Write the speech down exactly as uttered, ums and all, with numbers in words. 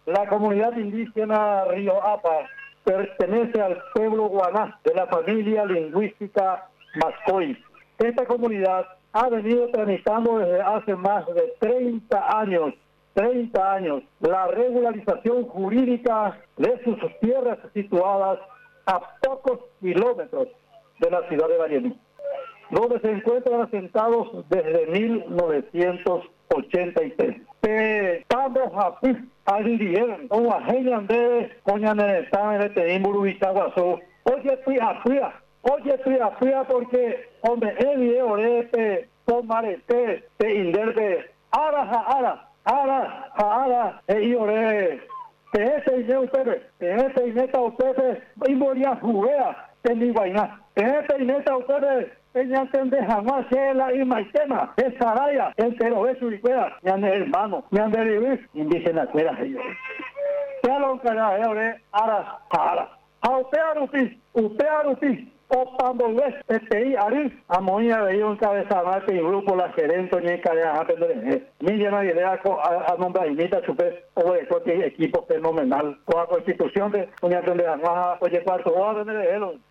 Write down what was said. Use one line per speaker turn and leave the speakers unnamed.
La comunidad indígena Río Apa pertenece al pueblo guaná de la familia lingüística Mascoy. Esta comunidad ha venido tramitando desde hace más de treinta años, treinta años, la regularización jurídica de sus tierras situadas a pocos kilómetros de la ciudad de Vallenar, donde se encuentran asentados desde mil novecientos ochenta y tres. Estamos aquí, al como ajenan de Coñaneretán, de Teimburu y Chaguazú. Oye, fía, fía, oye, fía, fía, porque, hombre, el video de este, tomarete, te inderbe, ara, ara, ara, ara, e iore, que ese dinero ustedes, que ese dinero ustedes, y moría juguea, que ni vaina, que ese dinero ustedes, ella entiende jamás la y maitema, el saraya, el pero de su riqueza, mi hermano, mi vivir, indígena cuera ellos. Ya lo que era, eh, ara, ara. A usted arupi, usted arupi, o cuando ves, este, ari, a moña de ellos encabezar y grupo, la gerente, ni que a aprender, ni ya no idea a nombrar y mita chupe, o de cualquier equipo fenomenal, o a constitución de, una aprender a oye, cuarto, o a aprender de él.